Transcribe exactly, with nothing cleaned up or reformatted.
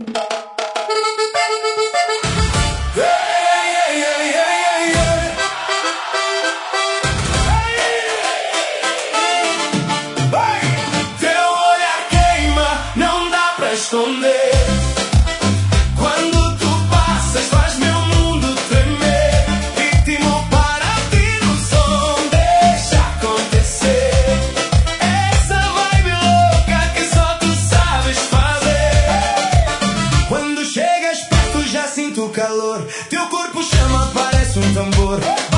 Esconder. Quando tu passas faz meu mundo tremer. Ritmo para ti no som, deixa acontecer. Essa vibe louca que só tu sabes fazer. Quando chegas perto já sinto o calor. Teu corpo chama, parece um tambor.